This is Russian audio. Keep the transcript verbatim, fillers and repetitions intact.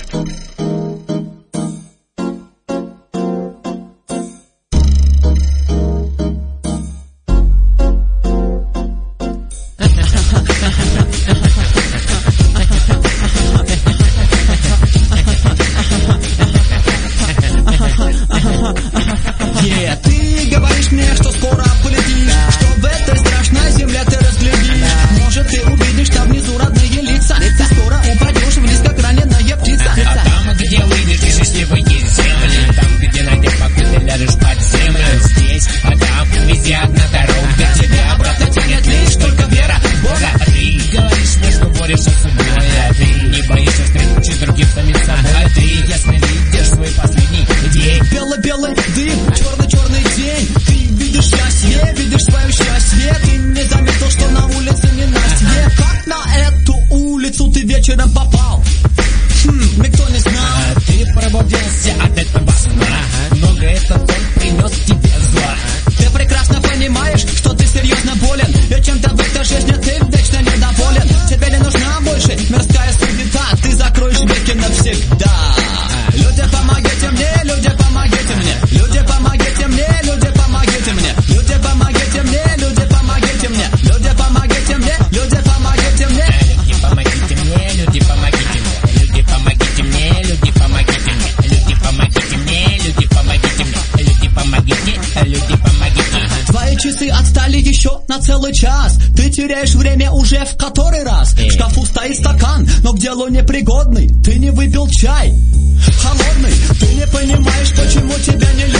Yeah, ты говоришь мне, что скоро полетишь, что в этой страшной земле ты разглядишь. Может, ты увидишь там внизу родные лица, ты скоро упадешь вниз, как раненая птица. А там, где вылетишь, если выйдешь земли, там, где найдешь покой, ты ляжешь под землю. Здесь, а там, везде одна дорога, тебя обратно тянет лишь только вера в Бога. А ты говоришь мне, что борешься с собой, а ты не боишься встретить других самих собой. А ты ясно видишь свой последний день. Белый-белый дым, черный-черный день. Ты видишь счастье, видишь свое счастье. Ты не заметил, что на улице не Настя. Как на эту улицу ты вечером попал? Хм, никто не знал. А ты пробудился от этого сна, много этот он принес тебе зла. Ты прекрасно понимаешь, что ты серьезно болен, и чем-то в этой жизни ты вечно недоволен. Тебе не нужна больше мирская суета, ты закроешь веки навсегда. Люди, помогите мне, люди, помогите мне. Люди, помогите мне, люди, помогите мне. Люди, помогите мне, люди, помогите мне. Люди, помогите мне, люди, помогите мне. Люди, помогите мне, люди, помогите мне. Люди, помогите мне, люди, помогите мне. Люди, помогите мне, люди, помогите мне. Люди, помогите, люди, помогите. Твои часы отстали еще на целый час. Ты теряешь время уже в который раз. В шкафу стоит стакан, но к делу непригодный. Ты не выпил чай холодный. Ты не понимаешь, почему тебя не любят.